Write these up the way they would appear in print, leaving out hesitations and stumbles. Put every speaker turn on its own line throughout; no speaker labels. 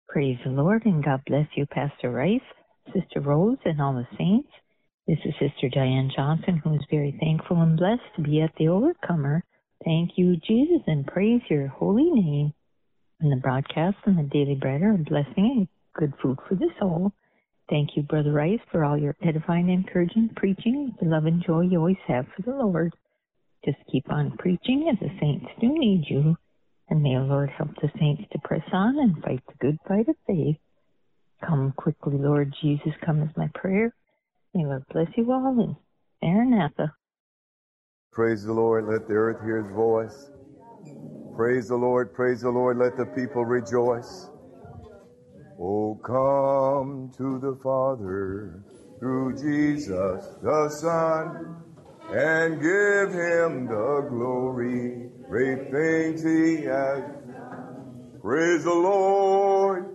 Praise the Lord, and God bless you, Pastor Rice, Sister Rose, and all the saints. This is Sister Diane Johnson, who is very thankful and blessed to be at the Overcomer. Thank you, Jesus, and praise your holy name. And the broadcast and the daily bread are a blessing and good food for the soul. Thank you, Brother Rice, for all your edifying, encouraging preaching, the love and joy you always have for the Lord. Just keep on preaching, as the saints do need you. And may the Lord help the saints to press on and fight the good fight of faith. Come quickly, Lord Jesus, come is my prayer. May the Lord bless you all, and Maranatha.
Praise the Lord, let the earth hear his voice. Praise the Lord, let the people rejoice. Oh, come to the Father through Jesus the Son, and give him the glory, great things he has. Praise the Lord,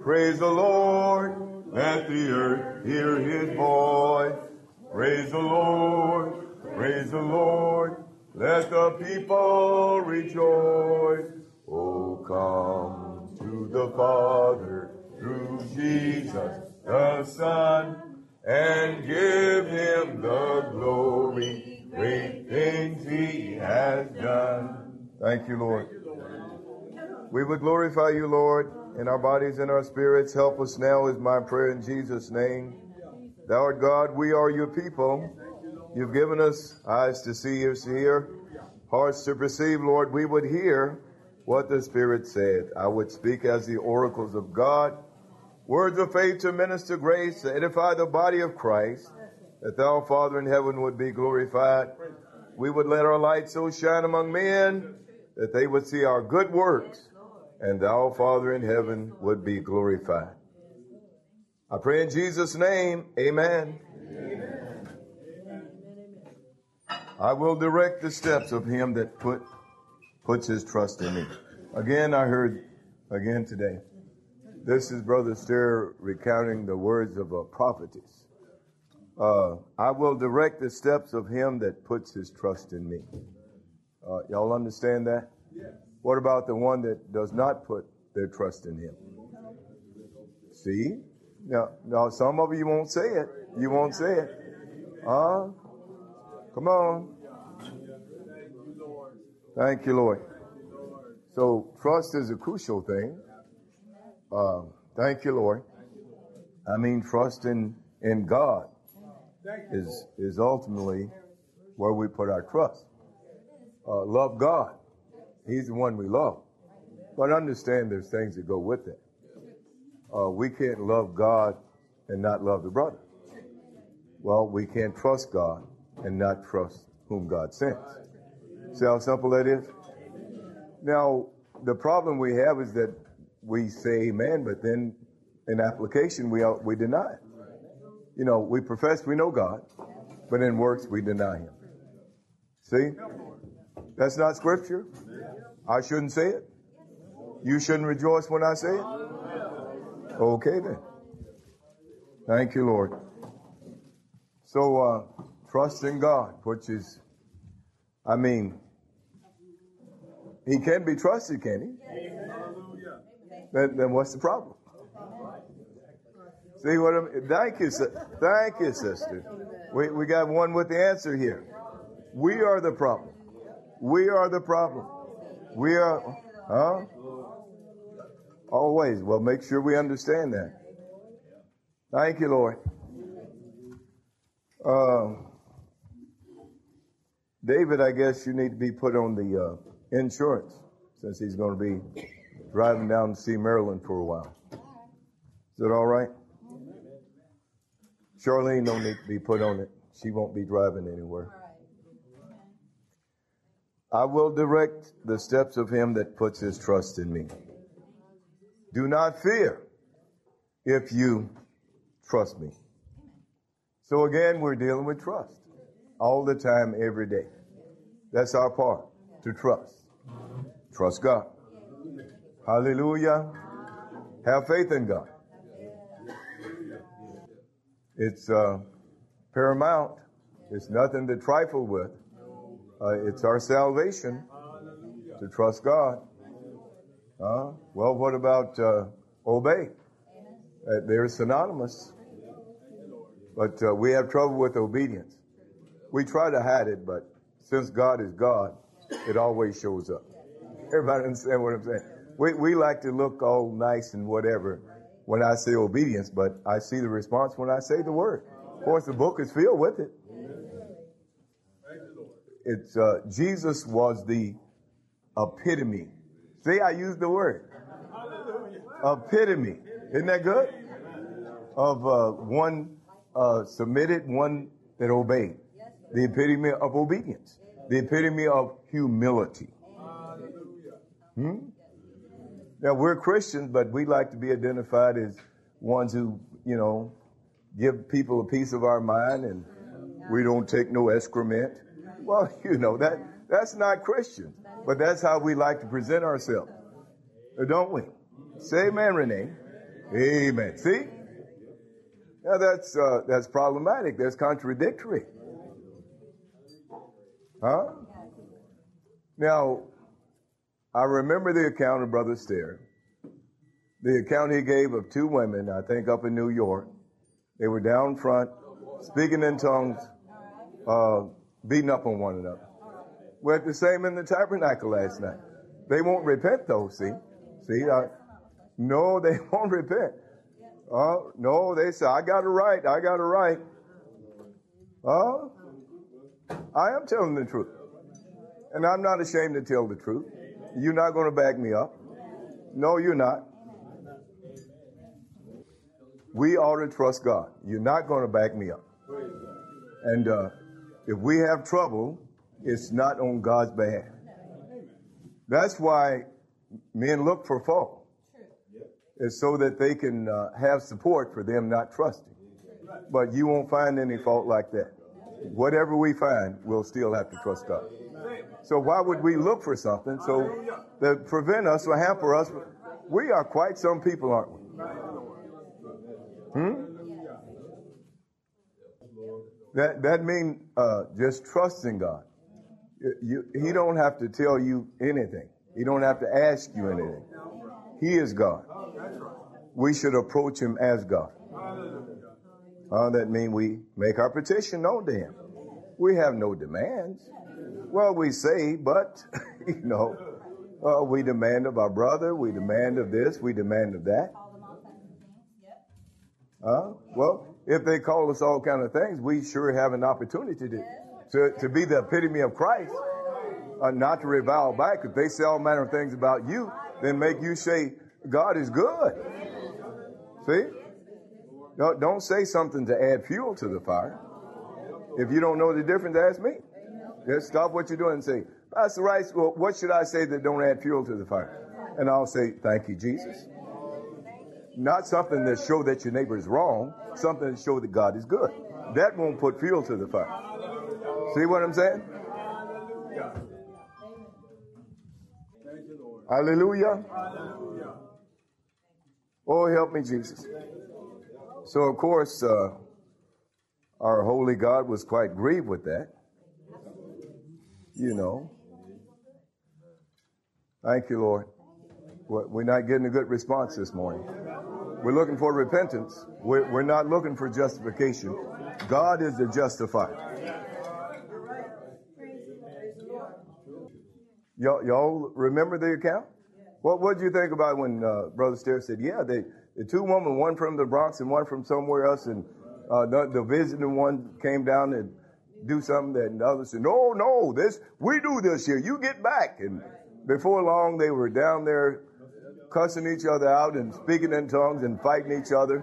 let the earth hear his voice. Praise the Lord, let the people rejoice. Oh, come to the Father through Jesus the Son, and give him the glory, great things he has done. Thank you, Lord. We would glorify you, Lord, in our bodies and our spirits. Help us now is my prayer in Jesus' name. Thou art God, we are your people. You've given us eyes to see, ears to hear, hearts to perceive, Lord. We would hear what the Spirit said. I would speak as the oracles of God, words of faith to minister grace, to edify the body of Christ, that thou, Father in heaven, would be glorified. We would let our light so shine among men that they would see our good works, and thou, Father in heaven, would be glorified. I pray in Jesus' name, amen. Amen. I will direct the steps of him that puts his trust in me. Again, I heard today. This is Brother Stair recounting the words of a prophetess. I will direct the steps of him that puts his trust in me. Y'all understand that? Yes. What about the one that does not put their trust in him? See? Now, some of you won't say it. You won't say it. Come on. Thank you, Lord. So trust is a crucial thing. Thank you, Lord. I mean, trust in God is ultimately where we put our trust. Love God. He's the one we love. But understand there's things that go with it. We can't love God and not love the brother. Well, we can't trust God and not trust whom God sends. See how simple that is? Now, the problem we have is that we say amen, but then in application, we deny it. You know, we profess we know God, but in works, we deny him. See? That's not scripture. I shouldn't say it. You shouldn't rejoice when I say it. Okay, then. Thank you, Lord. So, trust in God, which is, I mean, he can be trusted, can he? Then what's the problem? See what I mean? Thank you, sister. We got one with the answer here. We are the problem. We are the problem. We are, Always. Well, make sure we understand that. Thank you, Lord. David, I guess you need to be put on the insurance since he's going to be driving down to see Maryland for a while. Is it all right? Charlene don't need to be put on it. She won't be driving anywhere. I will direct the steps of him that puts his trust in me. Do not fear if you trust me. So again, we're dealing with trust all the time, every day. That's our part, to trust. Trust God. Hallelujah. Have faith in God. It's paramount. It's nothing to trifle with. It's our salvation to trust God. Well, what about obey? They're synonymous. But we have trouble with obedience. We try to hide it, but since God is God, it always shows up. Everybody understand what I'm saying? We like to look all nice and whatever when I say obedience, but I see the response when I say the word. Of course, the book is filled with it. It's Jesus was the epitome. See, I used the word. Epitome. Isn't that good? Of one submitted, one that obeyed. The epitome of obedience. The epitome of humility. Now, we're Christians, but we like to be identified as ones who, give people a piece of our mind, and we don't take no excrement. Well, that's not Christian, but that's how we like to present ourselves, don't we? Say amen, Renee. Amen. See? Now that's problematic. That's contradictory. Huh? Now, I remember the account of Brother Stair. The account he gave of two women, I think up in New York. They were down front, speaking in tongues, beating up on one another. We're at the same in the tabernacle last night. They won't repent though, see? No, they won't repent. No, they say, I got it right. I am telling the truth. And I'm not ashamed to tell the truth. You're not going to back me up. No, you're not. We ought to trust God. You're not going to back me up. And if we have trouble, it's not on God's behalf. That's why men look for fault. It's so that they can have support for them not trusting. But you won't find any fault like that. Whatever we find, we'll still have to trust God. So why would we look for something so that prevent us or hamper us? We are quite some people, aren't we? That means just trusting God. He don't have to tell you anything. He don't have to ask you anything. He is God. We should approach him as God. That means we make our petition known to him. We have no demands. Well, we say, but, we demand of our brother, we demand of this, we demand of that. Well, if they call us all kind of things, we sure have an opportunity to be the epitome of Christ, not to revile back. If they say all manner of things about you, then make you say, God is good. See? No, don't say something to add fuel to the fire. If you don't know the difference, ask me. Just stop what you're doing and say, Pastor Rice, well, what should I say that don't add fuel to the fire? And I'll say, thank you, Jesus. Not something that show that your neighbor is wrong, something that show that God is good. That won't put fuel to the fire. See what I'm saying? Hallelujah. Oh, help me, Jesus. So, of course, our holy God was quite grieved with that. Thank you, Lord. We're not getting a good response this morning. We're looking for repentance. We're not looking for justification. God is the justifier. Y'all remember the account? What did you think about when Brother Stair said, the two women, one from the Bronx and one from somewhere else, and the visiting one came down and do something that the other said, no, we do this here. You get back. And before long, they were down there cussing each other out and speaking in tongues and fighting each other.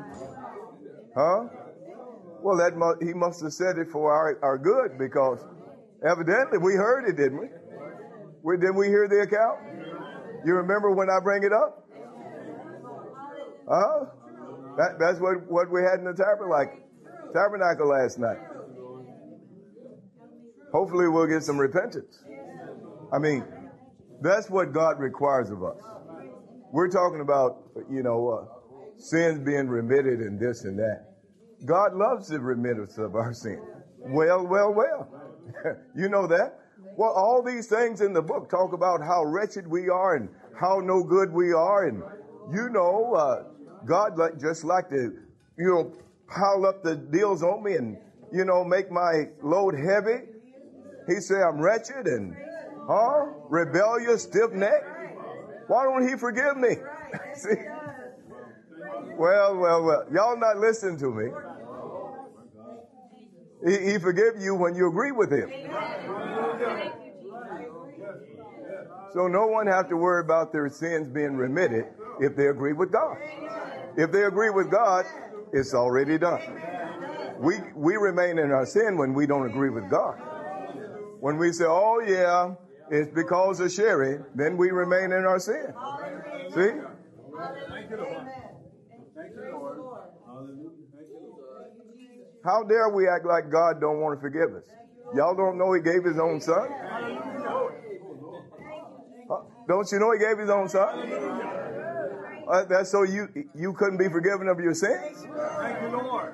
Well, he must have said it for our good, because evidently we heard it, didn't we? Didn't we hear the account? You remember when I bring it up? That's what we had in the tabernacle last night. Hopefully we'll get some repentance. I mean, that's what God requires of us. We're talking about, sins being remitted and this and that. God loves the remittance of our sin. Well. You know that? Well, all these things in the book talk about how wretched we are and how no good we are. And, God just like to, pile up the deals on me and, make my load heavy. He said I'm wretched and rebellious, stiff-necked. Why don't he forgive me? See? Well. Y'all not listening to me. He forgive you when you agree with him. So no one have to worry about their sins being remitted if they agree with God. If they agree with God, it's already done. We remain in our sin when we don't agree with God. When we say, oh yeah, it's because of Sherry, then we remain in our sin. See?
Thank you, Lord. Thank you, Lord. Hallelujah.
How dare we act like God don't want to forgive us? Y'all don't know he gave his own son? Don't you know he gave his own son? That's so you couldn't be forgiven of your sins?
Thank you, Lord.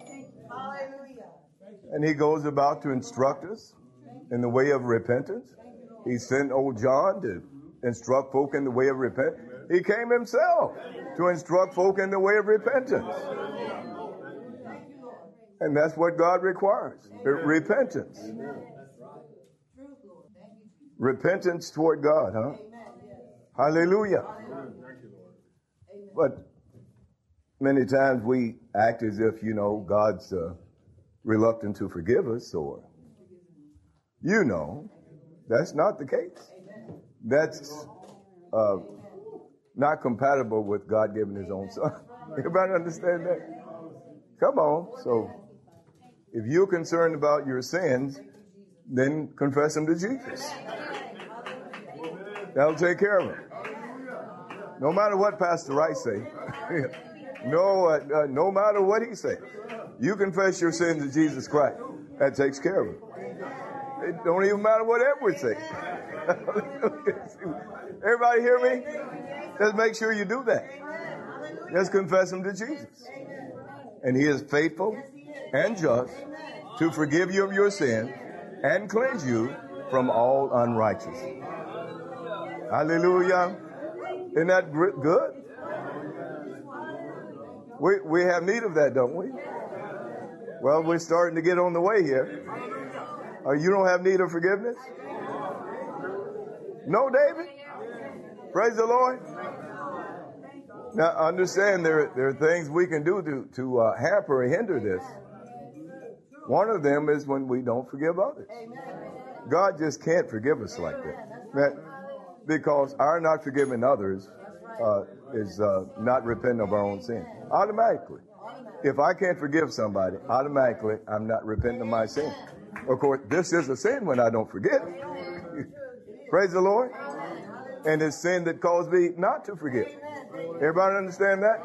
And he goes about to instruct us in the way of repentance. He sent old John to instruct folk in the way of repentance. He came himself to instruct folk in the way of repentance. And that's what God requires. Repentance. Repentance toward God, huh? Hallelujah. But many times we act as if, God's reluctant to forgive us, or, that's not the case. That's not compatible with God giving his own son. Everybody understand that? Come on. So if you're concerned about your sins, then confess them to Jesus. That'll take care of them. No matter what Pastor Rice say. No matter what he say. You confess your sins to Jesus Christ. That takes care of it. It don't even matter what Edward say. Everybody hear me? Just make sure you do that. Just confess him to Jesus. And he is faithful and just to forgive you of your sin and cleanse you from all unrighteousness. Hallelujah. Isn't that good? We have need of that, don't we? Well, we're starting to get on the way here. You don't have need of forgiveness? No, David? Praise the Lord. Now, understand there are things we can do to hamper or hinder this. One of them is when we don't forgive others. God just can't forgive us like that. Because our not forgiving others is not repenting of our own sin. Automatically. If I can't forgive somebody, automatically I'm not repenting of my sin. Of course, this is a sin when I don't forgive. Praise the Lord. And it's sin that caused me not to forgive. Everybody understand that?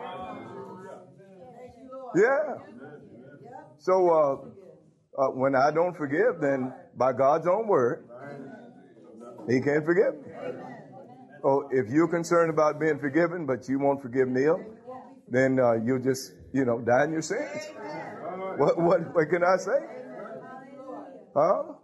Yeah. So when I don't forgive, then by God's own word, he can't forgive me. Oh, if you're concerned about being forgiven, but you won't forgive Neil, then you'll just, die in your sins. What can I say? Huh?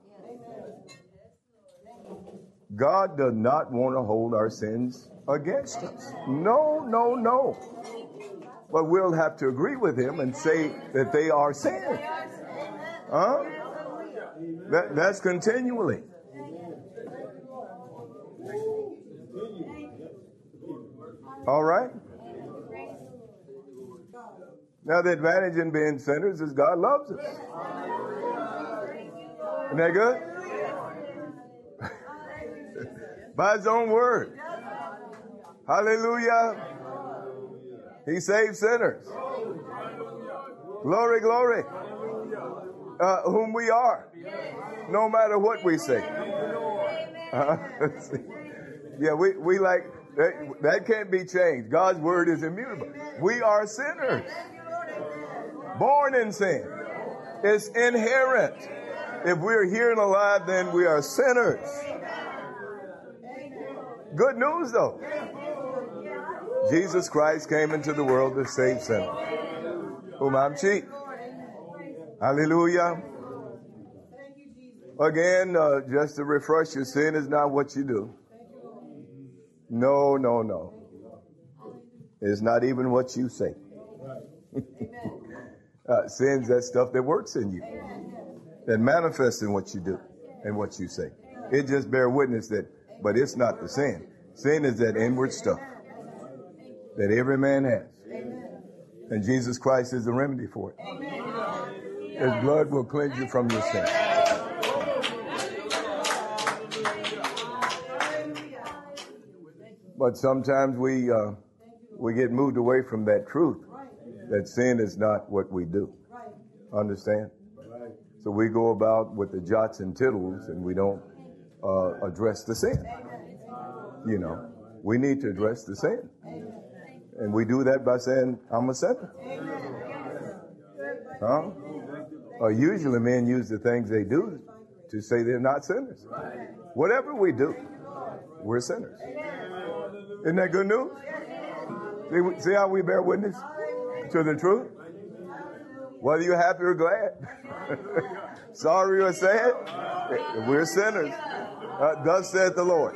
God does not want to hold our sins against us. No. But we'll have to agree with him and say that they are sin. Huh? That's continually. All right? Now, the advantage in being sinners is God loves us. Isn't that good? By his own word. Hallelujah. He saves sinners. Glory, glory. Whom we are. No matter what we say. Yeah, we like, that can't be changed. God's word is immutable. We are sinners. Born in sin. It's inherent. If we're here and alive, then we are sinners. Good news, though. Jesus Christ came into the world to save sinners, whom I'm chief. Hallelujah. Again, just to refresh you, sin is not what you do. No. It's not even what you say. Sin's that stuff that works in you, that manifests in what you do and what you say. It just bear witness that, but it's not the sin. Sin is that inward stuff that every man has. And Jesus Christ is the remedy for it. His blood will cleanse you from your sin. But sometimes we get moved away from that truth, that sin is not what we do. Understand? So we go about with the jots and tittles, and we don't address the sin. You know, we need to address the sin. And we do that by saying, I'm a sinner. Huh? Usually men use the things they do to say they're not sinners. Whatever we do, we're sinners. Isn't that good news? See how we bear witness to the truth? Whether you're happy or glad, sorry or sad, we're sinners. Thus saith the Lord.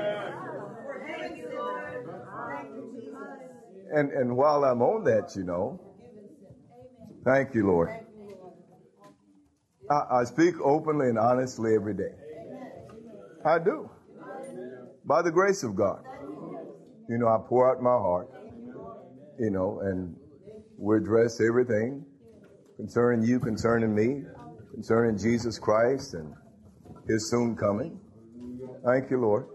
And while I'm on that, you know, thank you, Lord. I speak openly and honestly every day. I do. By the grace of God. You know, I pour out my heart, you know, and we address everything concerning you, concerning me, concerning Jesus Christ and his soon coming. Thank you, Lord.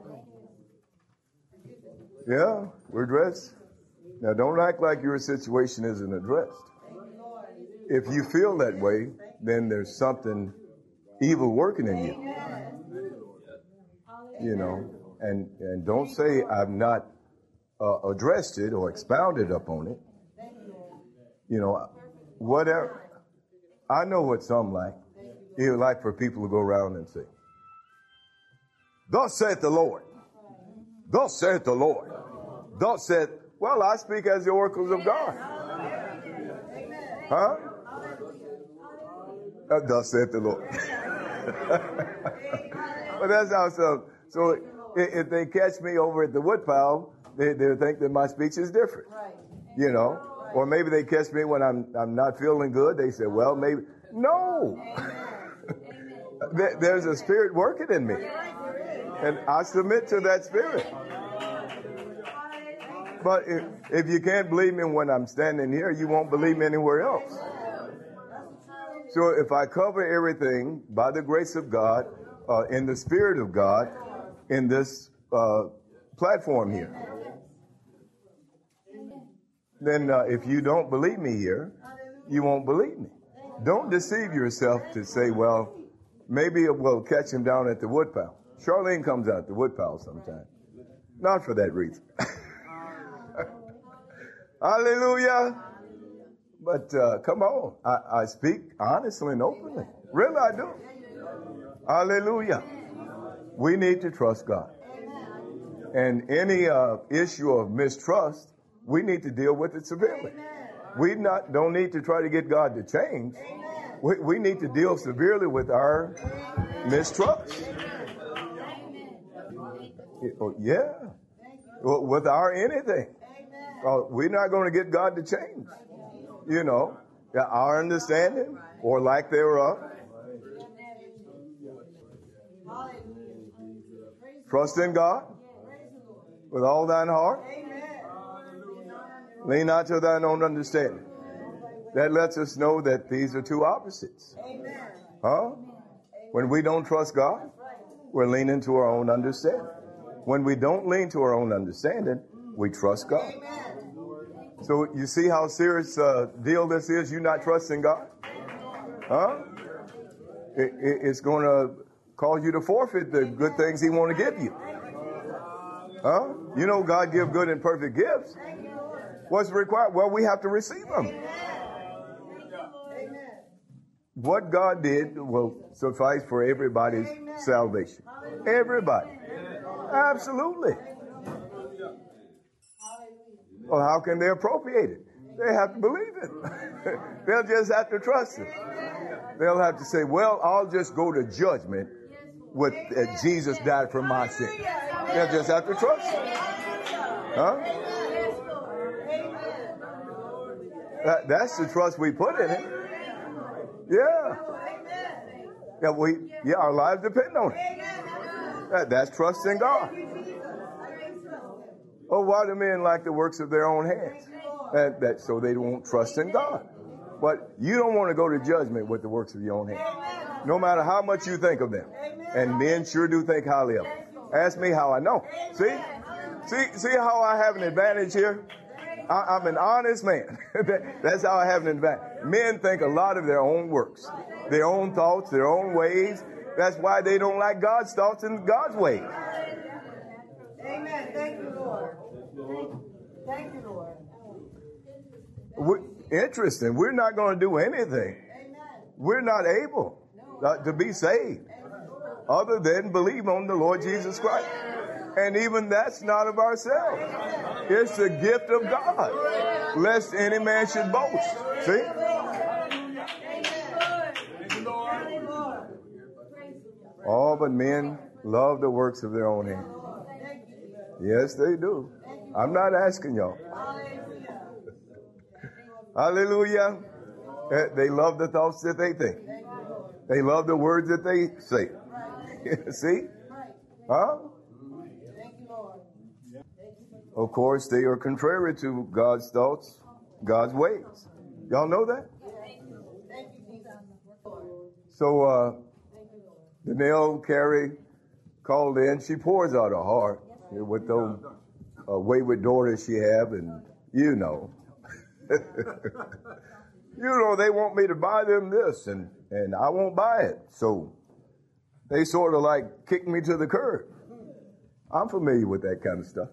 Yeah, we're addressed. Now, don't act like your situation isn't addressed. If you feel that way, then there's something evil working in you. You know, and don't say I've not addressed it or expounded upon it. You know, whatever. I know what some like. You like for people to go around and say, thus saith the Lord. Thus saith the Lord. Thus saith, well, I speak as the oracles of God. Huh? Thus saith the Lord. But that's how so if they catch me over at the woodpile, they'll think that my speech is different. You know? Or maybe they catch me when I'm not feeling good. They say, well, maybe. No. There's a spirit working in me. And I submit to that spirit. But if you can't believe me when I'm standing here, you won't believe me anywhere else. So if I cover everything by the grace of God, in the Spirit of God, in this platform here, then if you don't believe me here, you won't believe me. Don't deceive yourself to say, well, maybe we'll catch him down at the woodpile. Charlene comes out at the woodpile sometime. Not for that reason. Hallelujah. But come on. I speak honestly and openly. Really, I do. Hallelujah. We need to trust God. And any issue of mistrust, we need to deal with it severely. We don't need to try to get God to change. We need to deal severely with our mistrust. Yeah. With our anything. We're not going to get God to change. You know, our understanding or lack thereof. Trust in God with all thine heart. Lean not to thine own understanding. That lets us know that these are two opposites. Huh? When we don't trust God, we're leaning to our own understanding. When we don't lean to our own understanding, we trust God. So you see how serious a deal this is, you not trusting God? Huh? It's going to cause you to forfeit the good things he want to give you. Huh? You know God give good and perfect gifts. What's required? Well, we have to receive them. What God did will suffice for everybody's salvation. Everybody. Absolutely. Well, how can they appropriate it? They have to believe it. They'll just have to trust it. They'll have to say, well, I'll just go to judgment with Jesus died for my sin. They'll just have to trust it. Huh? That's the trust we put in it. Yeah. Our lives depend on it. That's trust in God. Oh, why do men like the works of their own hands? So they won't trust in God. But you don't want to go to judgment with the works of your own hands, no matter how much you think of them. And men sure do think highly of them. Ask me how I know. See how I have an advantage here? I'm an honest man. That's how I have an advantage. Men think a lot of their own works, their own thoughts, their own ways. That's why they don't like God's thoughts and God's ways.
Amen. Thank you, Lord. Thank you, Lord.
Interesting. We're not going to do anything. We're not able to be saved other than believe on the Lord Jesus Christ. And even that's not of ourselves. It's a gift of God, lest any man should boast. See? All but men love the works of their own hands. Yes, they do. I'm not asking y'all. Hallelujah. They love the thoughts that they think. They love the words that they say. See? Huh? Of course, they are contrary to God's thoughts, God's ways. Y'all know that? So, Danelle Carey called in. She pours out her heart with those wayward daughters she have, and you know. They want me to buy them this, and I won't buy it. So they sort of like kick me to the curb. I'm familiar with that kind of stuff.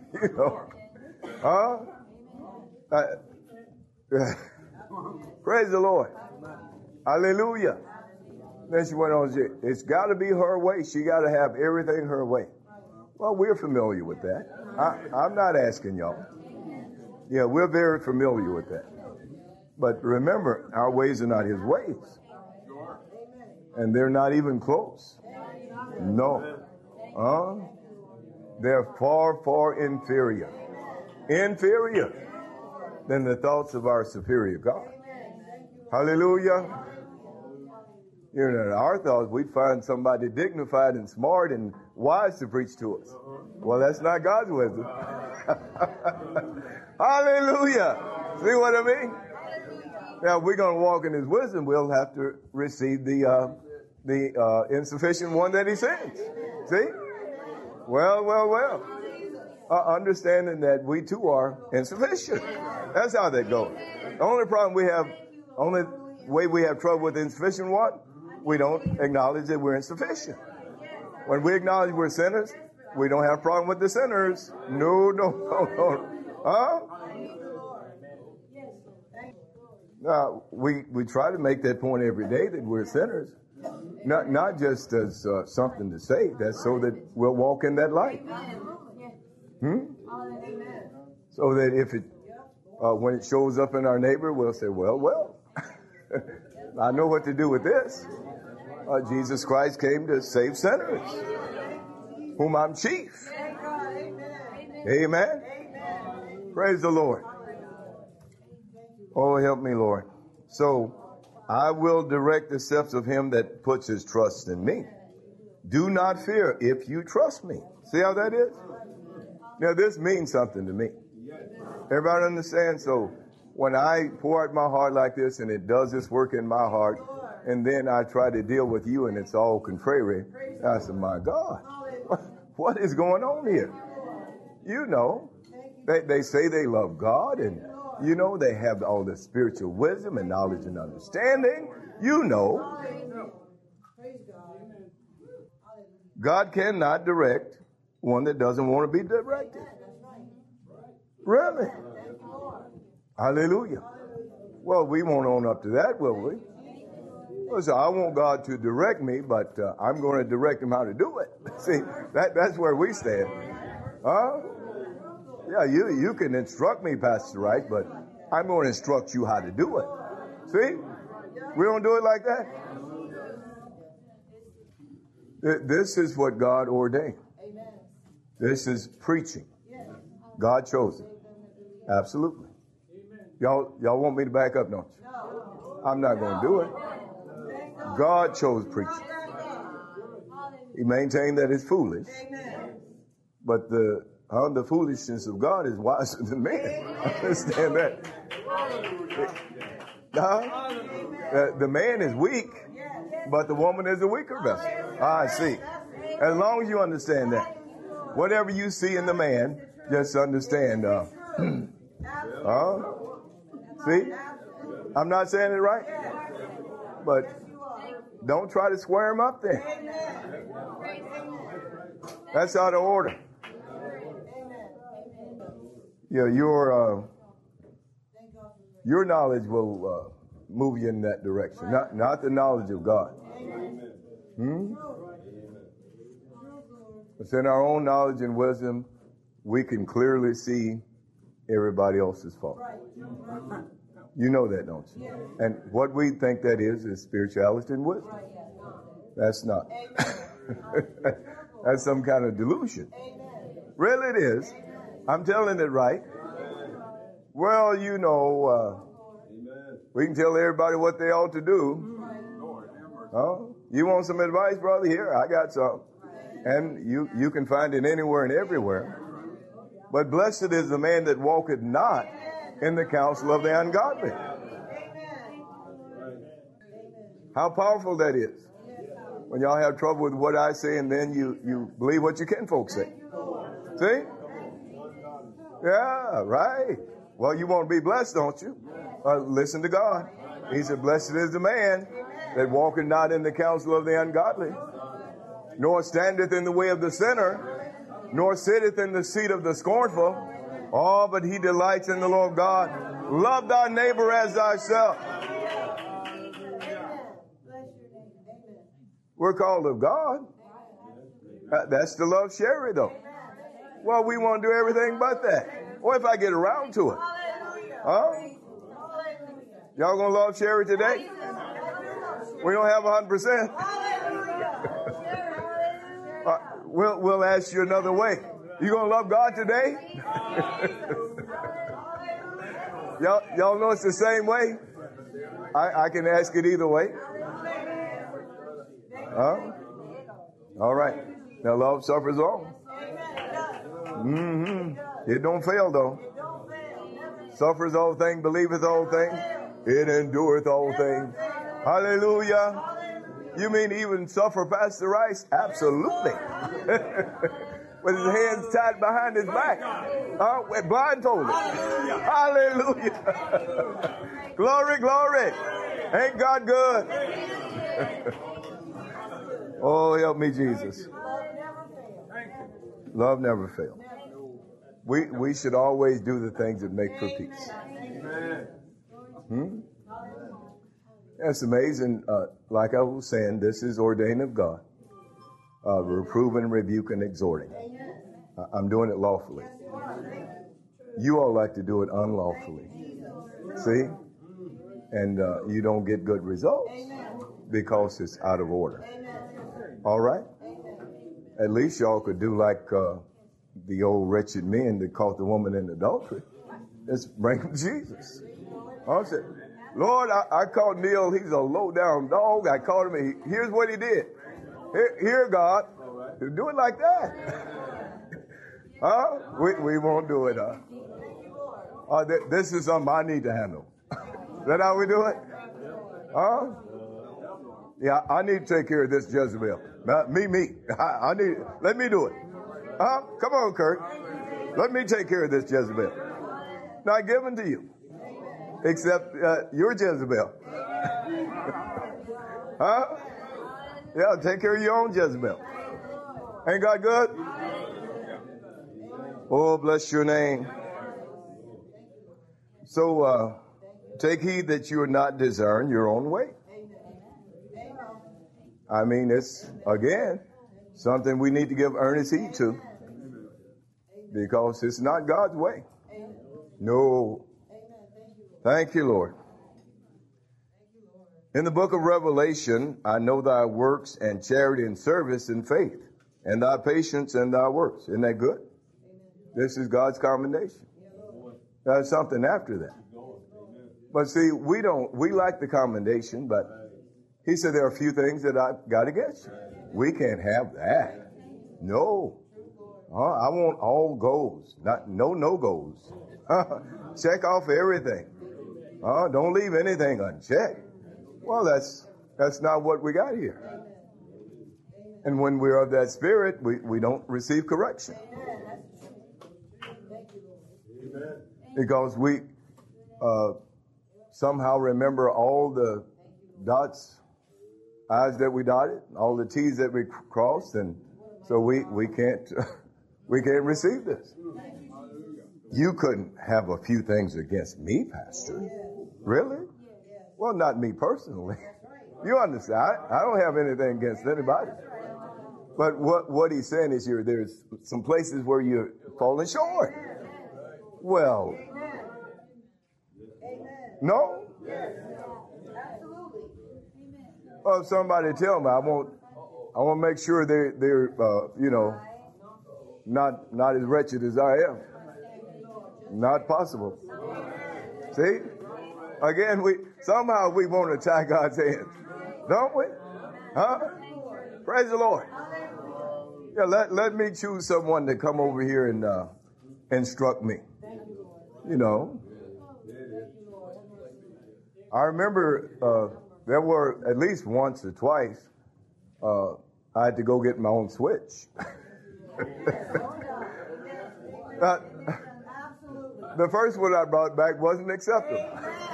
Praise the Lord. Hallelujah. Then she went on, it's got to be her way. She got to have everything her way. Well, we're familiar with that. I'm not asking y'all. Yeah, we're very familiar with that. But remember, our ways are not his ways. And they're not even close. No. They're far, far inferior. Inferior than the thoughts of our superior God. Hallelujah. Our thoughts, we'd find somebody dignified and smart and wise to preach to us. Well, that's not God's wisdom. Hallelujah. See what I mean? Now, if we're going to walk in his wisdom, we'll have to receive the insufficient one that he sends. See? Well. Understanding that we too are insufficient. That's how that goes. The only way we have trouble with the insufficient one, we don't acknowledge that we're insufficient. When we acknowledge we're sinners, we don't have a problem with the sinners. No. Huh? Now, we try to make that point every day that we're sinners. Not just as something to say. That's so that we'll walk in that light. So that if it, when it shows up in our neighbor, we'll say, well, I know what to do with this. Jesus Christ came to save sinners, whom I'm chief. Amen. Praise the Lord. Oh, help me, Lord. So, I will direct the steps of him that puts his trust in me. Do not fear if you trust me. See how that is? Now, this means something to me. Everybody understand? So, when I pour out my heart like this and it does this work in my heart, and then I try to deal with you and it's all contrary, I said, my God, what is going on here? They say they love God and they have all the spiritual wisdom and knowledge and understanding. God cannot direct one that doesn't want to be directed. Really? Hallelujah. Well, we won't own up to that, will we? So I want God to direct me, but I'm going to direct him how to do it. See, that's where we stand. Huh? Yeah, you can instruct me, Pastor Wright, but I'm going to instruct you how to do it. See? We don't do it like that. This is what God ordained. This is preaching. God chose it. Absolutely. Y'all want me to back up, don't you? I'm not going to do it. God chose preaching. He maintained that it's foolish. But the foolishness of God is wiser than man. Understand that? The man is weak, but the woman is a weaker vessel. I see. As long as you understand that. Whatever you see in the man, just understand. See? I'm not saying it right. But don't try to square him up there. That's out of order. Yeah, your knowledge will move you in that direction, not the knowledge of God. It's in our own knowledge and wisdom we can clearly see everybody else's fault. You know that, don't you? And what we think that is spirituality and wisdom. That's not. That's some kind of delusion. Really it is. I'm telling it right. Well, you know, we can tell everybody what they ought to do. You want some advice, brother? Here, I got some. And you can find it anywhere and everywhere. But blessed is the man that walketh not in the counsel of the ungodly. How powerful that is. When y'all have trouble with what I say and then you believe what your kinfolk say. See? Yeah, right. Well, you want to be blessed, don't you? Listen to God. He said, blessed is the man that walketh not in the counsel of the ungodly, nor standeth in the way of the sinner, nor sitteth in the seat of the scornful. Oh, but he delights in the Lord God. Love thy neighbor as thyself. We're called of God. That's the love Sherry, though. Well, we want to do everything but that. Or if I get around to it. Huh? Y'all gonna love Sherry today? We don't have 100%. We'll ask you another way. You gonna love God today? Y'all know it's the same way? I can ask it either way. Huh? All right. Now love suffers long. It don't fail though. Suffers all things, believeth all things. It endureth all things. Hallelujah. You mean even suffer Pastor Rice? Absolutely. With his hands tied behind his back. Blindfolded. Hallelujah. Glory, glory. Ain't God good? Oh, help me, Jesus. Love never fails. We should always do the things that make for peace. It's amazing. Like I was saying, this is ordained of God. Reproving, rebuking, exhorting. I'm doing it lawfully. You all like to do it unlawfully. See? And you don't get good results because it's out of order. All right? At least y'all could do like the old wretched men that caught the woman in adultery. Let's bring him Jesus. I said, Lord, I caught Neil. He's a low-down dog. I caught him. Here's what he did. Here, God. Do it like that. We won't do it. This is something I need to handle. Is that how we do it? Yeah, I need to take care of this Jezebel. Let me do it. Come on, Kurt. Let me take care of this Jezebel. Not given to you. Except your Jezebel. Yeah, take care of your own Jezebel. Ain't God good? Oh, bless your name. So, take heed that you are not desiring your own way. I mean, it's, again, something we need to give earnest heed to. Because it's not God's way. No. Thank you, Lord. In the book of Revelation, I know thy works and charity and service and faith, and thy patience and thy works. Isn't that good? This is God's commendation. There's something after that. But see, we like the commendation, but he said there are a few things that I've got against you. We can't have that. No. I want all goals, no goals. Check off everything. Don't leave anything unchecked. Well, that's not what we got here. And when we're of that spirit, we don't receive correction. Because we somehow remember all the dots, I's that we dotted, all the T's that we crossed, and so we can't receive this. You couldn't have a few things against me, Pastor. Really? Well, not me personally. You understand? I don't have anything against anybody. But what he's saying is there's some places where you're falling short. Well, no? Well, somebody tell me. I want to make sure they're not as wretched as I am. Not possible. See? Again, somehow we want to tie God's hands, don't we? Huh? Praise the Lord. Yeah, let me choose someone to come over here and instruct me. You know. I remember there were at least once or twice I had to go get my own switch. The first one I brought back wasn't acceptable.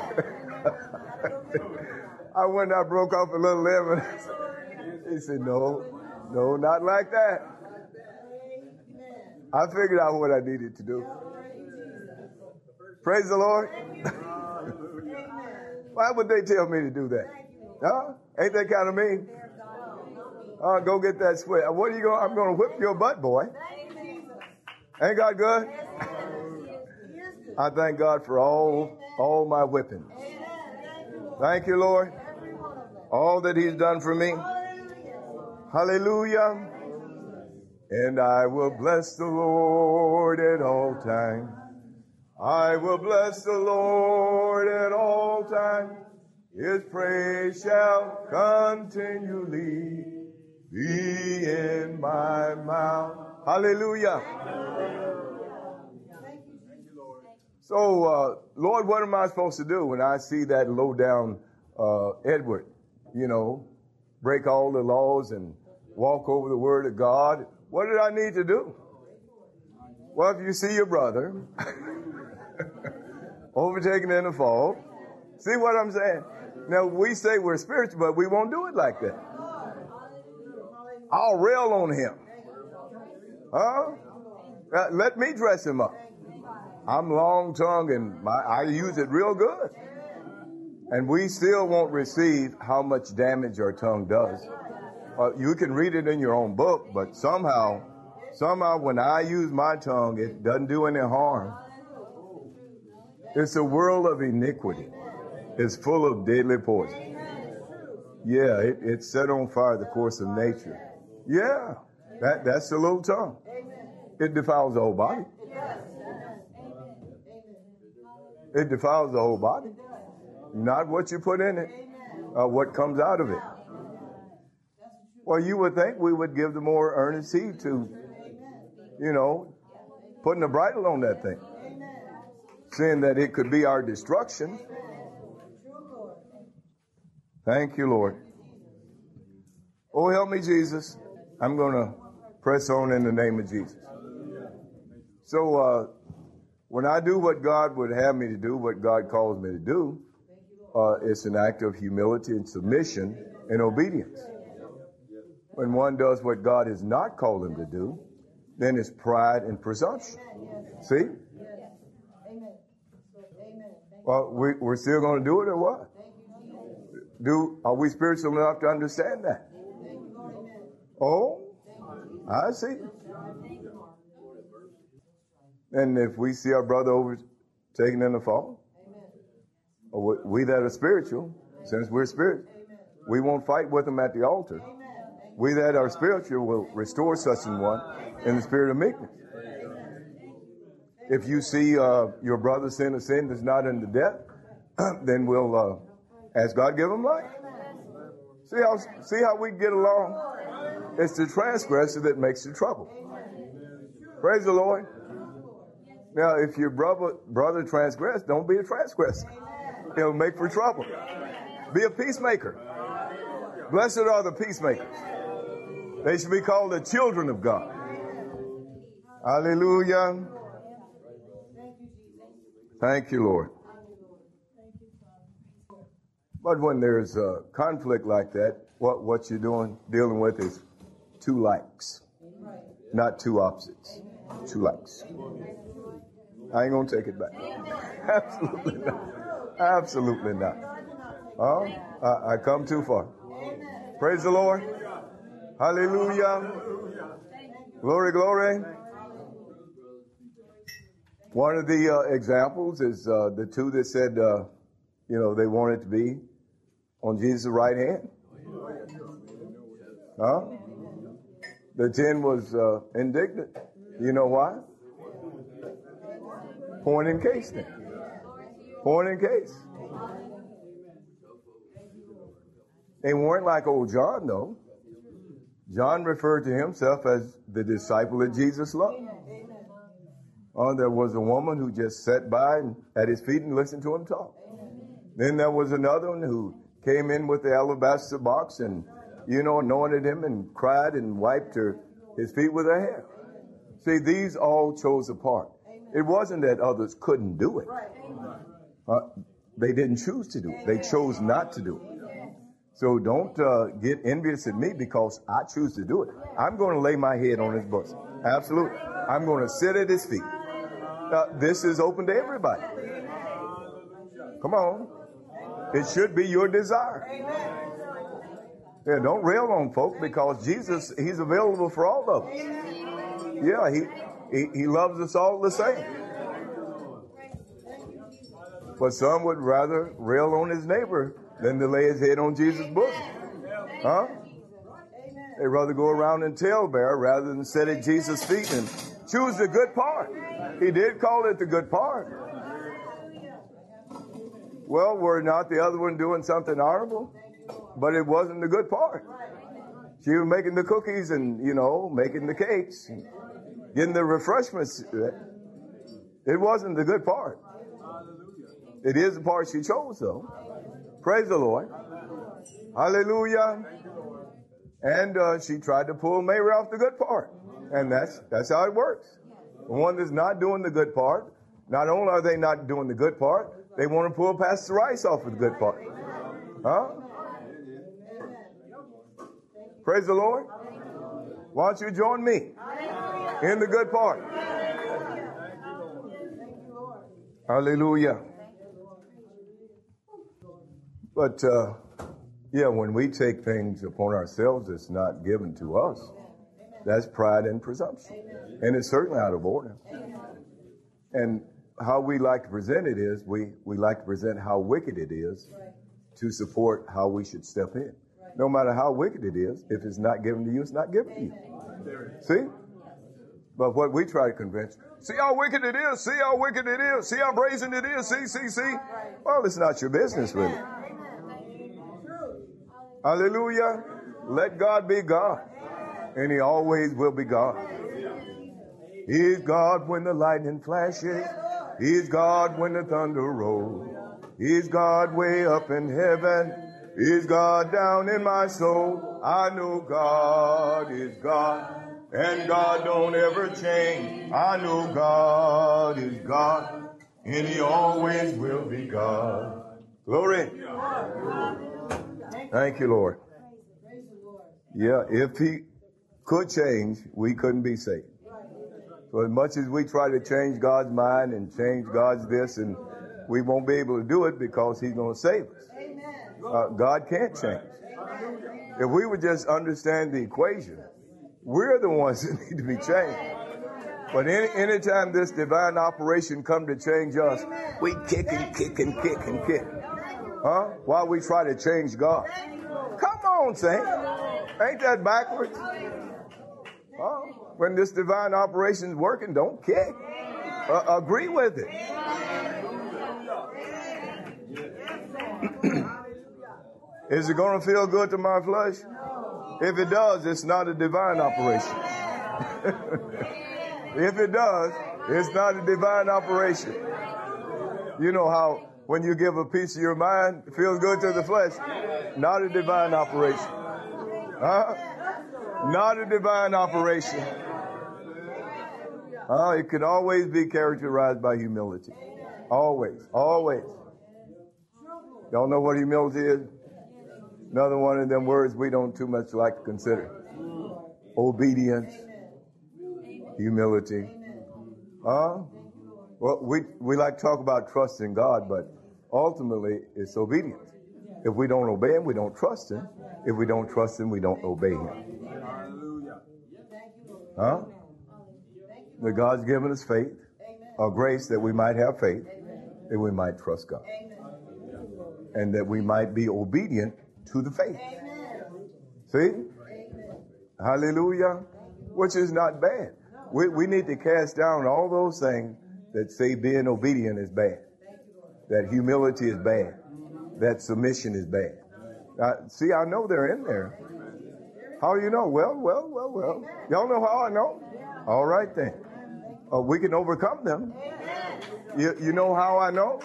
I went and I broke off a little lemon. He said, no, not like that. I figured out what I needed to do. Praise the Lord. Why would they tell me to do that? Huh? Ain't that kind of mean? Go get that switch. What are you going? I'm going to whip your butt, boy. Ain't God good? I thank God for all my whippings. Thank you, Lord. All that He's done for me. Hallelujah. And I will bless the Lord at all times. I will bless the Lord at all times. His praise shall continually be in my mouth. Hallelujah. So, Lord, what am I supposed to do when I see that low down Edward, break all the laws and walk over the word of God? What did I need to do? Well, if you see your brother overtaken in the fall, see what I'm saying? Now, we say we're spiritual, but we won't do it like that. I'll rail on him. Huh? Let me dress him up. I'm long-tongued and I use it real good. And we still won't receive how much damage our tongue does. You can read it in your own book, but somehow when I use my tongue, it doesn't do any harm. It's a world of iniquity. It's full of deadly poison. Yeah, it set on fire the course of nature. Yeah, that's the little tongue. It defiles the whole body. It defiles the whole body. Not what you put in it, what comes out of it. Well, you would think we would give the more earnest heed to, putting a bridle on that thing. Seeing that it could be our destruction. Thank you, Lord. Oh, help me, Jesus. I'm going to press on in the name of Jesus. So, when I do what God would have me to do, what God calls me to do, it's an act of humility and submission and obedience. When one does what God has not called him to do, then it's pride and presumption. See? Well, we're still going to do it or what? Are we spiritual enough to understand that? Oh, I see. And if we see our brother overtaken in the fall, we that are spiritual, since we're spiritual, we won't fight with them at the altar. We that are spiritual will restore such an one in the spirit of meekness. If you see your brother sin a sin that's not unto death, then we'll ask God to give them life. See how we get along? It's the transgressor that makes the trouble. Praise the Lord. Now, if your brother transgress, don't be a transgressor. It'll make for trouble. Be a peacemaker. Blessed are the peacemakers. They should be called the children of God. Hallelujah. Thank you, Lord. But when there's a conflict like that, what you're dealing with is two likes, not two opposites. Two likes. I ain't gonna take it back. Absolutely not. Absolutely not. I come too far. Praise the Lord. Hallelujah. Glory, glory. One of the examples is the two that said, they wanted to be on Jesus' right hand. The 10 was indignant. You know why? Point in case then. Point in case. They weren't like old John, though. John referred to himself as the disciple that Jesus loved. There was a woman who just sat by at his feet and listened to him talk. Then there was another one who came in with the alabaster box and, anointed him and cried and wiped his feet with her hair. See, these all chose a part. It wasn't that others couldn't do it. They didn't choose to do it. They chose not to do it. So don't get envious at me because I choose to do it. I'm going to lay my head on his bosom. Absolutely. I'm going to sit at his feet. This is open to everybody. Come on. It should be your desire. Yeah, don't rail on folk because Jesus, he's available for all of us. Yeah, he loves us all the same. But some would rather rail on his neighbor than to lay his head on Jesus' bosom. They'd rather go around and talebear rather than sit at Jesus' feet and choose the good part. He did call it the good part. Well, were not the other one doing something honorable? But it wasn't the good part. She was making the cookies and, making the cakes, and getting the refreshments. It wasn't the good part. It is the part she chose, though. Praise the Lord. Hallelujah. And she tried to pull Mary off the good part. And that's how it works. The one that's not doing the good part, not only are they not doing the good part, they want to pull Pastor Rice off of the good part. Praise the Lord. Why don't you join me in the good part? Hallelujah. But, when we take things upon ourselves that's not given to us, that's pride and presumption. And it's certainly out of order. And how we like to present it is, we like to present how wicked it is to support how we should step in. No matter how wicked it is, if it's not given to you, it's not given to you. See? But what we try to convince, see how wicked it is, see how wicked it is, see how brazen it is, see. Well, it's not your business, really. Hallelujah. Let God be God. And he always will be God. He's God when the lightning flashes. He's God when the thunder rolls. He's God way up in heaven. He's God down in my soul. I know God is God. And God don't ever change. I know God is God. And he always will be God. Glory. Thank you, Lord. Yeah, if he could change, we couldn't be saved. So as much as we try to change God's mind and change God's this, and we won't be able to do it because he's going to save us. God can't change. If we would just understand the equation, we're the ones that need to be changed. But anytime this divine operation come to change us, we kick and kick and kick and kick. While we try to change God. Come on, saint. Ain't that backwards? When this divine operation is working, don't kick. Agree with it. Is it going to feel good to my flesh? If it does, it's not a divine operation. If it does, it's not a divine operation. You know how when you give a piece of your mind, it feels good to the flesh. Not a divine operation. Huh? Not a divine operation. It can always be characterized by humility. Always. Always. Y'all know what humility is? Another one of them words we don't too much like to consider. Obedience. Humility. Well, we like to talk about trust in God, but ultimately it's obedience. If we don't obey Him, we don't trust Him. If we don't trust Him, we don't obey Him. That God's given us faith, or grace that we might have faith, that we might trust God, and that we might be obedient to the faith. See? Hallelujah. Which is not bad. We need to cast down all those things that say being obedient is bad, that humility is bad, that submission is bad. See, I know they're in there. How do you know? Well. Y'all know how I know? All right then. We can overcome them. You know how I know?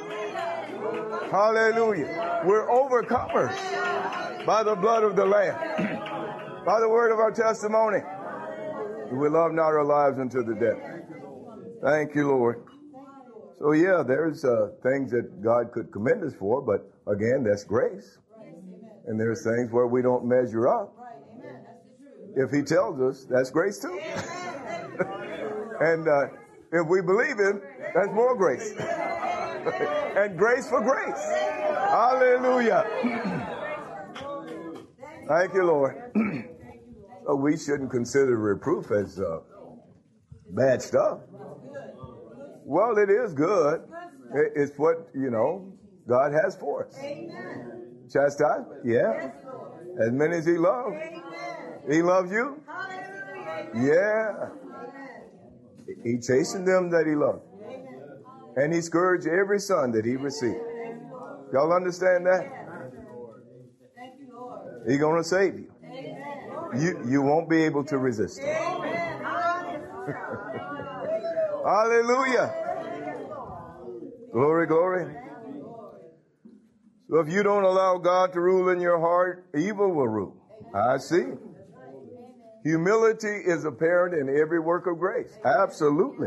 Hallelujah. We're overcomers by the blood of the Lamb, by the word of our testimony. We love not our lives unto the death. Thank you, Lord. So yeah, there's things that God could commend us for, but again, that's grace. And there's things where we don't measure up. If He tells us, that's grace too. And if we believe Him, that's more grace. And grace for grace. Hallelujah. Thank you, Lord. So we shouldn't consider reproof as bad stuff. Well, it is good. It's what, God has for us. Chastisement? Yeah. As many as He loves. He loves you? Yeah. He chastened them that He loved. And He scourged every son that He received. Y'all understand that? He's going to save you. You won't be able to resist Him. Hallelujah. Glory, glory. So if you don't allow God to rule in your heart, evil will rule. I see. Humility is apparent in every work of grace. Absolutely.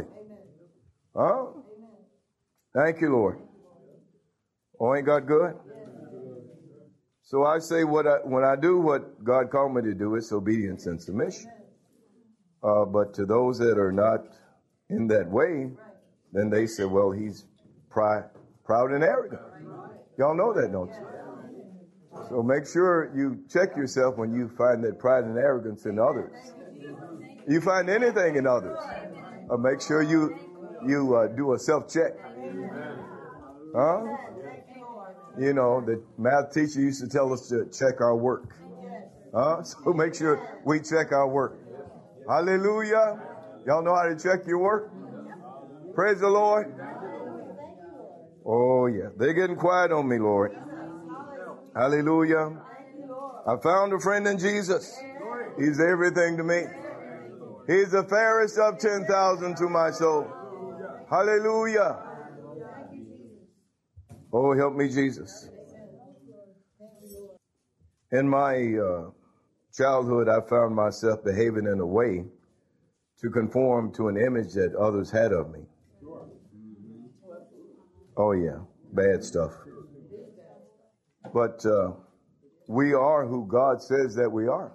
Thank you, Lord. Oh, ain't God good? So I say when I do what God called me to do, it's obedience and submission. But to those that are not in that way, then they say, well, he's proud and arrogant. Y'all know that, don't you? So make sure you check yourself when you find that pride and arrogance in others. You find anything in others, make sure you do a self-check. The math teacher used to tell us to check our work. So make sure we check our work. Hallelujah. Y'all know how to check your work? Praise the Lord. Oh, yeah. They're getting quiet on me, Lord. Hallelujah. I found a friend in Jesus. He's everything to me. He's the fairest of 10,000 to my soul. Hallelujah. Oh, help me, Jesus. In my childhood, I found myself behaving in a way to conform to an image that others had of me. Oh, yeah. Bad stuff. But we are who God says that we are.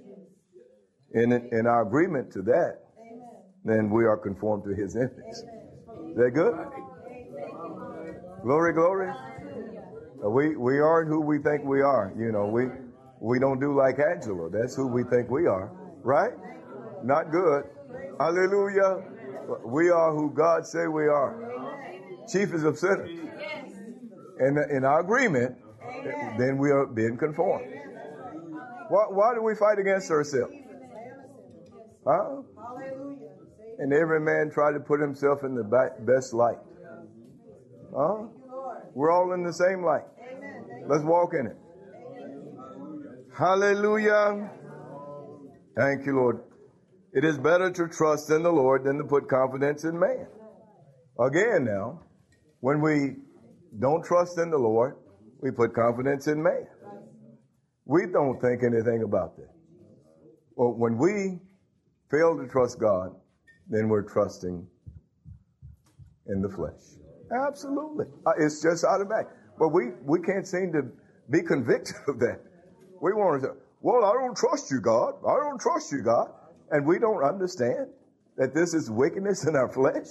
In our agreement to that, then we are conformed to His image. Is that good? Glory, glory. We aren't who we think we are. We don't do like Angela. That's who we think we are. Right? Not good. Hallelujah. We are who God say we are. Chiefest of sinners. And in our agreement, then we are being conformed. Why do we fight against ourselves? And every man try to put himself in the best light. We're all in the same light. Let's walk in it. Hallelujah. Thank you, Lord. It is better to trust in the Lord than to put confidence in man. Again now, when we don't trust in the Lord, we put confidence in man. We don't think anything about that. Well, when we fail to trust God, then we're trusting in the flesh. Absolutely. It's just automatic. But we can't seem to be convicted of that. We want to say, well, I don't trust you, God. I don't trust you, God. And we don't understand that this is wickedness in our flesh.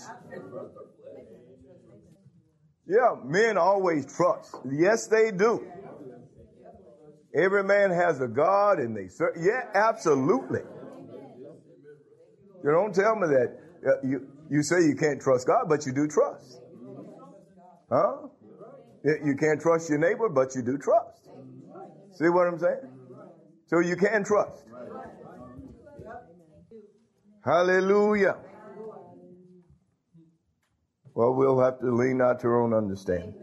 Yeah, men always trust. Yes, they do. Every man has a God and they serve. Yeah, absolutely. You don't tell me that you say you can't trust God, but you do trust. Huh? You can't trust your neighbor, but you do trust. See what I'm saying? So you can trust. Hallelujah. Well, we'll have to lean not to our own understanding.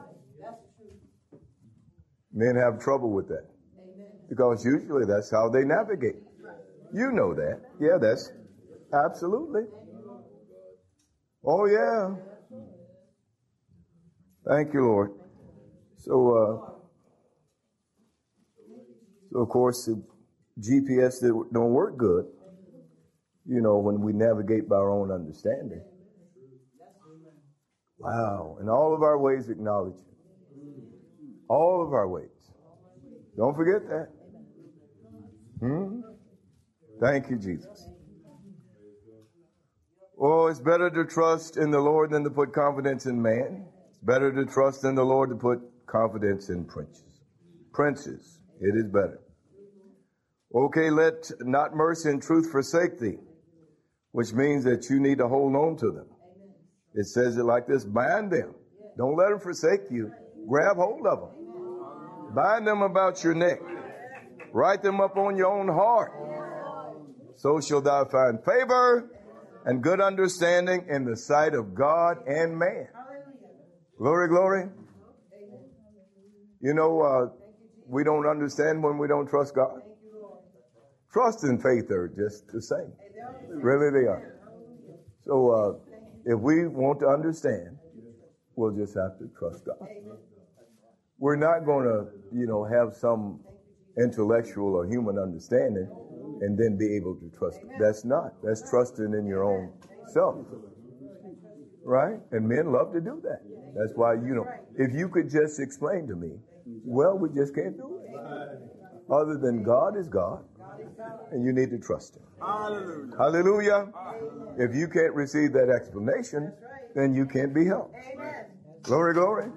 Men have trouble with that. Because usually that's how they navigate. You know that. Yeah, that's absolutely. Oh, yeah. Thank you, Lord. So of course, the GPS don't work good, you know, when we navigate by our own understanding. Wow. In all of our ways, acknowledge it. All of our ways. Don't forget that. Thank you, Jesus. Oh, it's better to trust in the Lord than to put confidence in man. It's better to trust in the Lord to put confidence in princes. Princes, it is better. Okay, let not mercy and truth forsake thee, which means that you need to hold on to them. It says it like this: bind them. Don't let them forsake you. Grab hold of them. Bind them about your neck. Write them up on your own heart. So shall thou find favor and good understanding in the sight of God and man. Glory, glory. You know, we don't understand when we don't trust God. Trust and faith are just the same. Really, they are. So if we want to understand, we'll just have to trust God. We're not going to, you know, have some intellectual or human understanding and then be able to trust God. That's not. That's trusting in your own self. Right? And men love to do that. That's why, you know, if you could just explain to me, well, we just can't do it. Other than God is God, and you need to trust Him. Hallelujah. Hallelujah. If you can't receive that explanation, then you can't be helped. Glory, glory.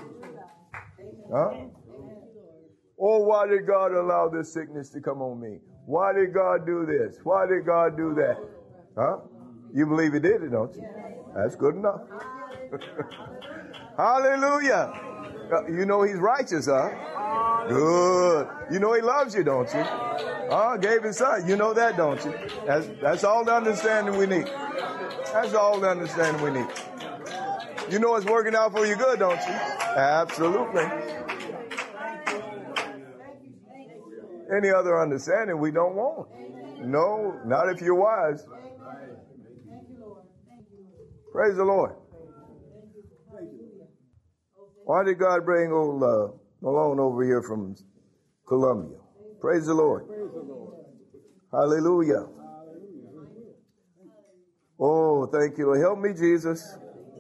Huh? Oh, why did God allow this sickness to come on me? Why did God do this? Why did God do that? Huh? You believe He did it, don't you? That's good enough. Hallelujah. You know He's righteous, huh? Good. You know He loves you, don't you? Gave His Son. You know that, don't you? That's all the understanding we need. That's all the understanding we need. You know it's working out for you good, don't you? Absolutely. Any other understanding we don't want. No, not if you're wise. Praise the Lord. Why did God bring old Malone over here from Columbia? Praise the Lord. Hallelujah. Oh, thank you, Lord. Help me, Jesus.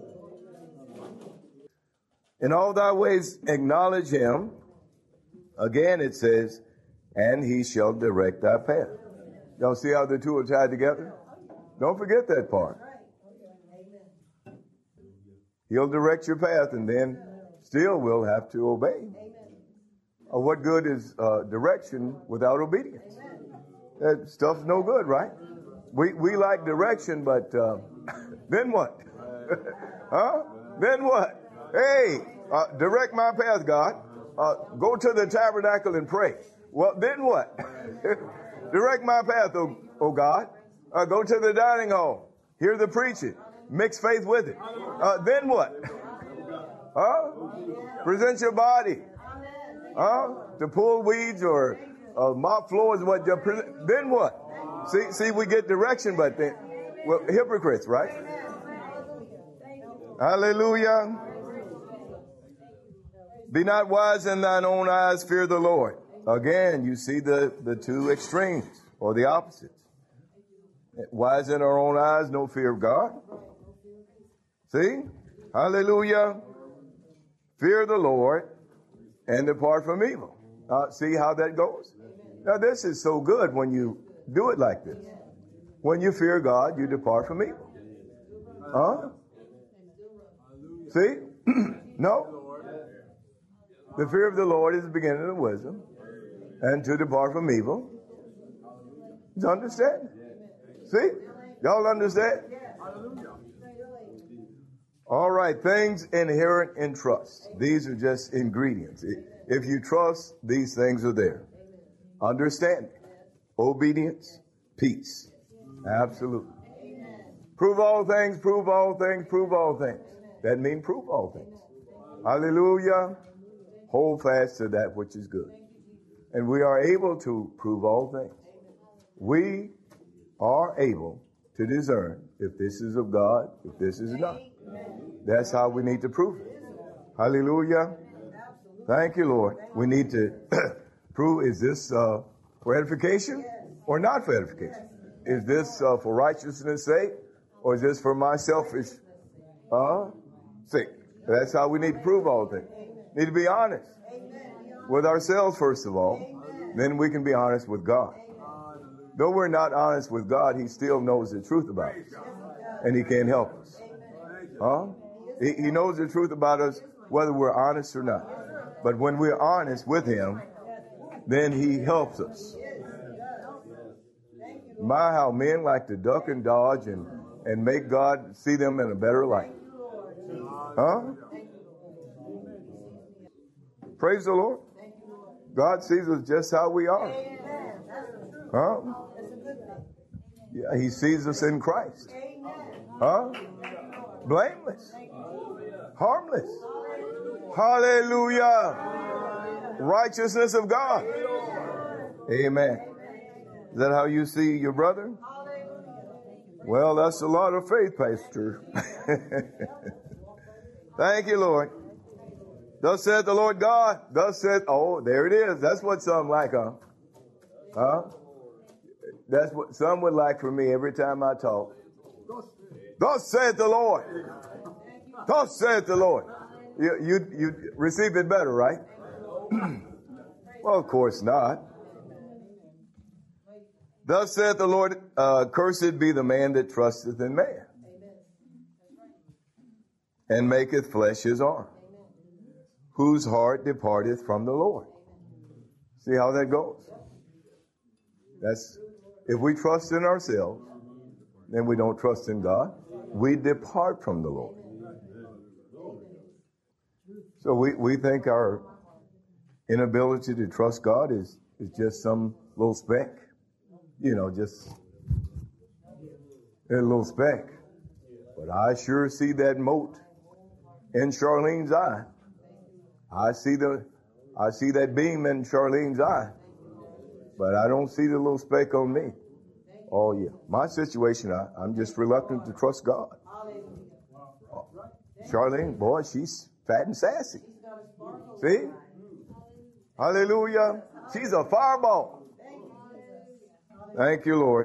In all thy ways acknowledge Him. Again it says, and He shall direct thy path. Y'all see how the two are tied together? Don't forget that part. He'll direct your path, and then still we'll have to obey. What good is direction without obedience? That stuff's no good, right? We like direction, but then what? Huh? Then what? Hey, direct my path, God. Go to the tabernacle and pray. Well, then what? Direct my path, oh God. Go to the dining hall. Hear the preaching. Mix faith with it. Then what? Present your body. To pull weeds or Mop floor is what you're then what? See, we get direction, but then, well, hypocrites, right? Hallelujah. Be not wise in thine own eyes, fear the Lord. Again, you see the two extremes, or the opposites. Wise in our own eyes, no fear of God. See? Hallelujah. Fear the Lord and depart from evil. See how that goes? Now, this is so good when you do it like this. When you fear God, you depart from evil. Huh? See? No. The fear of the Lord is the beginning of wisdom, and to depart from evil is understanding. See? Y'all understand? All right. Things inherent in trust. These are just ingredients. If you trust, these things are there. Understanding, obedience, peace. Absolutely. Prove all things, prove all things, prove all things. That means prove all things. Hallelujah. Hold fast to that which is good. And we are able to prove all things. We are able to discern if this is of God, if this is not. That's how we need to prove it. Hallelujah. Thank you, Lord. We need to prove, is this for edification or not for edification? Is this for righteousness' sake, or is this for my selfish sake? That's how we need to prove all things. Need to be honest with ourselves, first of all. Then we can be honest with God. Though we're not honest with God, He still knows the truth about us. And He can't help us. He knows the truth about us whether we're honest or not. But when we're honest with Him, then He helps us. My, how men like to duck and dodge and make God see them in a better light. Praise the Lord. God sees us just how we are. Yeah, He sees us in Christ. Blameless. Harmless. Hallelujah. Righteousness of God. Amen. Is that how you see your brother? Well, that's a lot of faith, Pastor. Thank you, Lord. Thus saith the Lord God. Thus saith, oh, there it is. That's what some like, That's what some would like for me every time I talk. Thus saith the Lord. Thus saith the Lord. You received it better, right? Well, of course not. Thus saith the Lord, cursed be the man that trusteth in man, and maketh flesh his arm, whose heart departeth from the Lord. See how that goes? That's, if we trust in ourselves, then we don't trust in God. We depart from the Lord. So we think our inability to trust God is just some little speck. You know, just a little speck. But I sure see that mote in Charlene's eye. I see that beam in Charlene's eye. But I don't see the little speck on me. Oh, yeah. My situation, I'm just reluctant to trust God. Charlene, boy, she's fat and sassy. See? Hallelujah. She's a fireball. Thank you, Lord.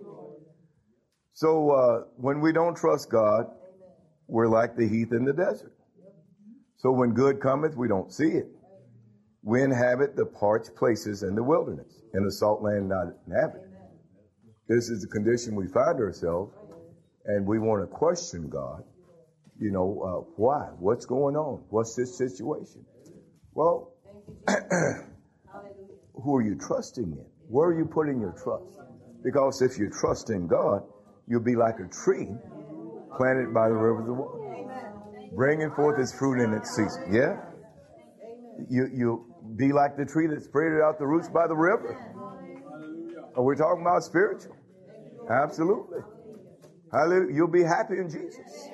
So when we don't trust God, we're like the heath in the desert. So when good cometh, we don't see it. We inhabit the parched places in the wilderness, in the salt land not inhabited. This is the condition we find ourselves, and we want to question God. You know, why? What's going on? What's this situation? Well, who are you trusting in? Where are you putting your trust? Because if you trust in God, you'll be like a tree planted by the rivers of water, bringing forth its fruit in its season. Yeah? You be like the tree that spreaded out the roots by the river. Are we talking about spiritual? Absolutely. Hallelujah. You'll be happy in Jesus.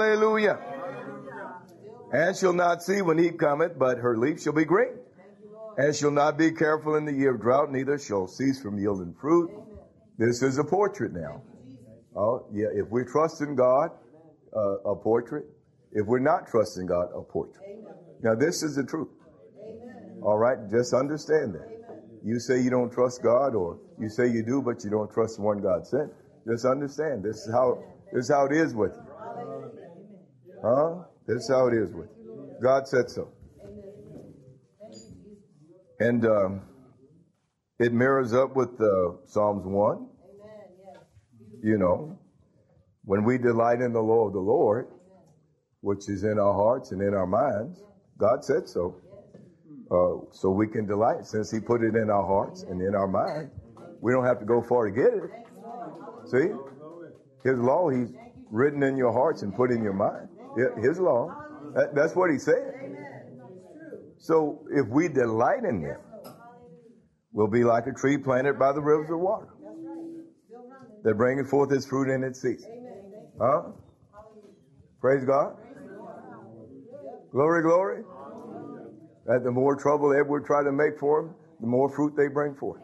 Hallelujah. And shall not see when he cometh, but her leaf shall be green. And shall not be careful in the year of drought, neither shall cease from yielding fruit. This is a portrait now. Oh, yeah, if we trust in God, a portrait. If we're not trusting God, a portrait. Now, this is the truth. All right, just understand that. You say you don't trust God, or you say you do, but you don't trust the one God sent. Just understand, this is how it is with you. Huh? This is how it is with you. God said so. And it mirrors up with Psalms 1. You know, when we delight in the law of the Lord, which is in our hearts and in our minds, God said so. So we can delight since he put it in our hearts and in our mind. We don't have to go far to get it. See? His law, he's written in your hearts and put in your mind. His law. That's what he said. So if we delight in him, we'll be like a tree planted by the rivers of water that bringeth forth its fruit in its season. Huh? Praise God. Glory, glory. That the more trouble Edward tried to make for him, the more fruit they bring forth.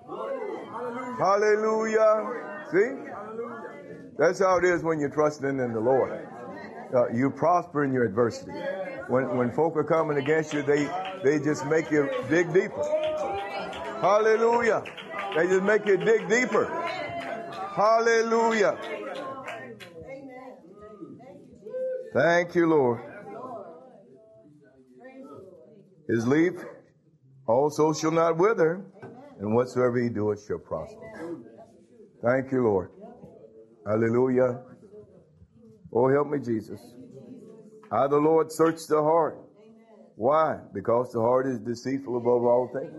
Hallelujah. See? That's how it is when you're trusting in the Lord. You prosper in your adversity. When folk are coming against you, they just make you dig deeper. Hallelujah. They just make you dig deeper. Hallelujah. Thank you, Lord. His leaf also shall not wither, and whatsoever he doeth shall prosper. Thank you, Lord. Hallelujah. Oh, help me, Jesus. I, the Lord, search the heart. Why? Because the heart is deceitful above all things.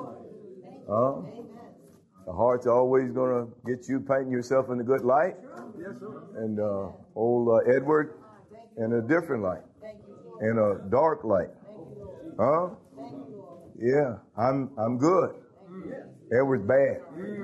The heart's always going to get you painting yourself in a good light. And old Edward in a different light. In a dark light. Huh? Yeah, I'm good. Edward's bad.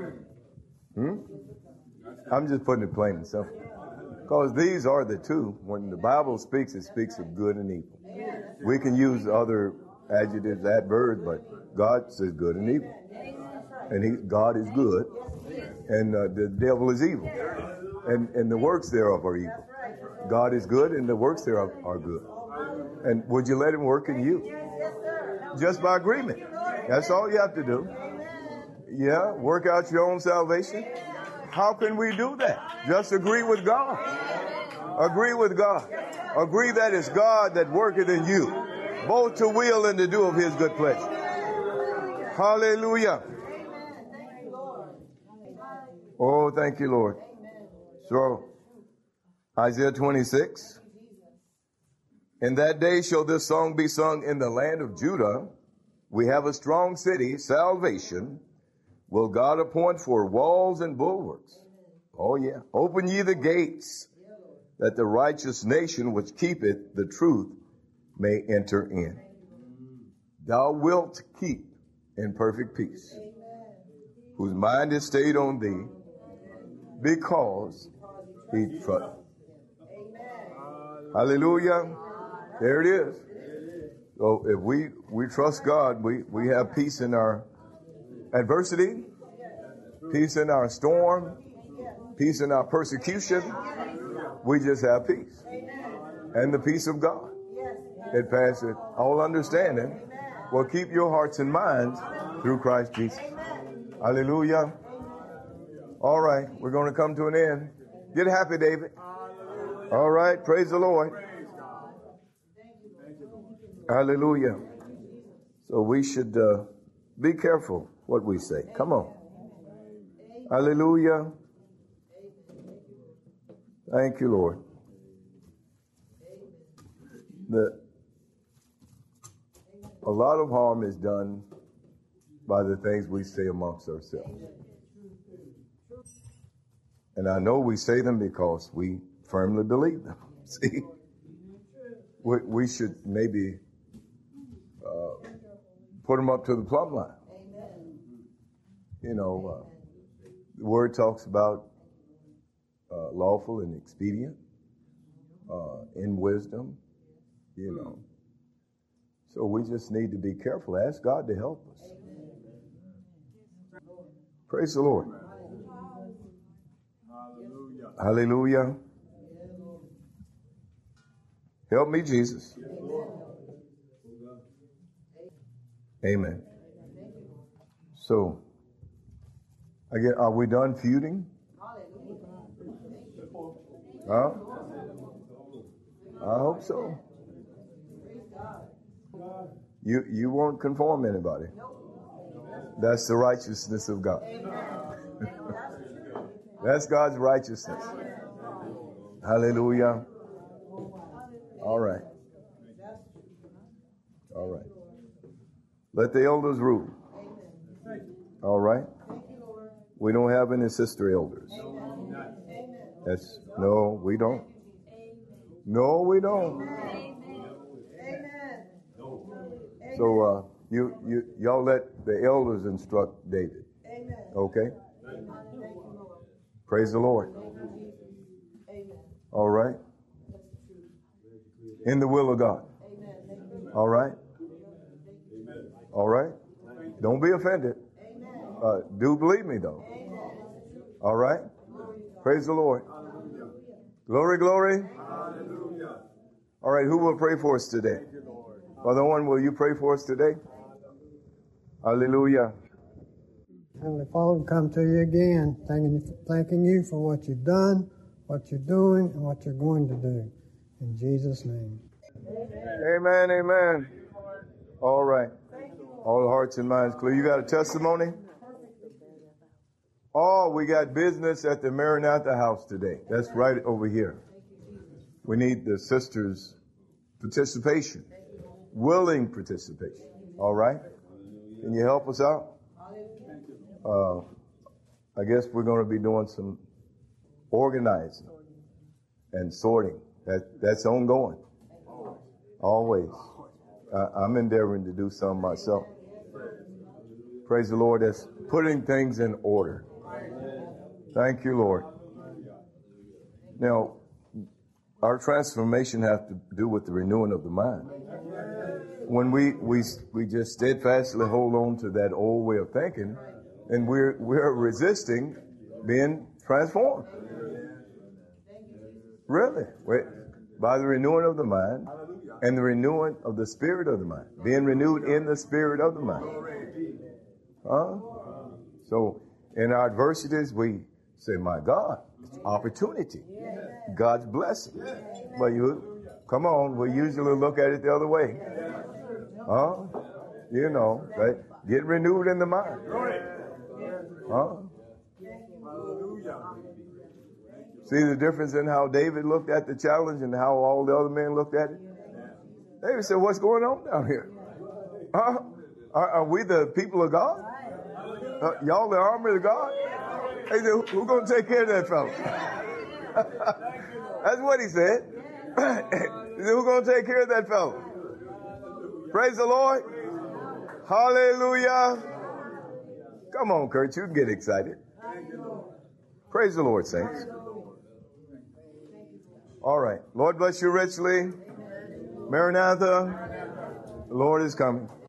I'm just putting it plain and simple. Because these are the two. When the Bible speaks, it speaks of good and evil. We can use other adjectives, adverbs, but God says good and evil. And God is good, and the devil is evil. And the works thereof are evil. God is good, and the works thereof are good. And would you let him work in you? Just by agreement. That's all you have to do. Yeah, work out your own salvation. How can we do that? Just agree with God. Agree with God. Agree that it's God that worketh in you, both to will and to do of his good pleasure. Hallelujah. Oh, thank you, Lord. So, Isaiah 26. In that day shall this song be sung in the land of Judah. We have a strong city, salvation. Will God appoint for walls and bulwarks? Oh, yeah. Open ye the gates, that the righteous nation which keepeth the truth may enter in. Thou wilt keep in perfect peace, whose mind is stayed on thee, because he trusts. Hallelujah. There it is. So if we trust God, we have peace in our adversity, peace in our storm, peace in our persecution. We just have peace. And the peace of God, it passes all understanding, will keep your hearts and minds through Christ Jesus. Hallelujah. All right, we're going to come to an end. Get happy, David. All right, praise the Lord. Hallelujah. So we should be careful what we say. Come on. Hallelujah. Thank you, Lord. A lot of harm is done by the things we say amongst ourselves. And I know we say them because we firmly believe them. See? We should maybe put them up to the plumb line. You know, the word talks about lawful and expedient, in wisdom, you know. So we just need to be careful. Ask God to help us. Praise the Lord.
Hallelujah.
Hallelujah. Help me, Jesus. Amen. So, again, are we done feuding? Huh? I hope so. You won't conform anybody. That's the righteousness of God. That's God's righteousness. Hallelujah. All right. All right. Let the elders rule. All right. We don't have any sister elders. No, we don't. No, we don't. So y'all let the elders instruct David. Okay? Praise the Lord. All right. In the will of God. All right. All right. Don't be offended. Do believe me though. All right. Praise the Lord. Glory, glory. All right. Who will pray for us today? Brother Owen, will you pray for us today? Hallelujah.
Heavenly Father, we come to you again, thanking you for what you've done, what you're doing, and what you're going to do. In Jesus' name.
Amen, amen. All right. All hearts and minds clear. You got a testimony? Oh, we got business at the Maranatha house today. That's right over here. We need the sisters' participation, willing participation. All right? Can you help us out? I guess we're going to be doing some organizing and sorting. That's ongoing. Always. I'm endeavoring to do some myself. Praise the Lord. That's putting things in order. Thank you, Lord. Now, our transformation has to do with the renewing of the mind. When we just steadfastly hold on to that old way of thinking, and we're resisting being transformed. Really. By the renewing of the mind and the renewing of the spirit of the mind. Being renewed in the spirit of the mind. So in our adversities, we say, my God, it's opportunity. God's blessing. But come on, we usually look at it the other way. You know, right? Get renewed in the mind. See the difference in how David looked at the challenge and how all the other men looked at it? David said, what's going on down here? Are we the people of God? Y'all the army of God? He said, who's going to take care of that fellow? That's what he said. He said, who's going to take care of that fellow? Praise the Lord. Hallelujah. Come on, Kurt, you can get excited. Praise the Lord, saints. All right. Lord bless you richly. Maranatha, the Lord is coming.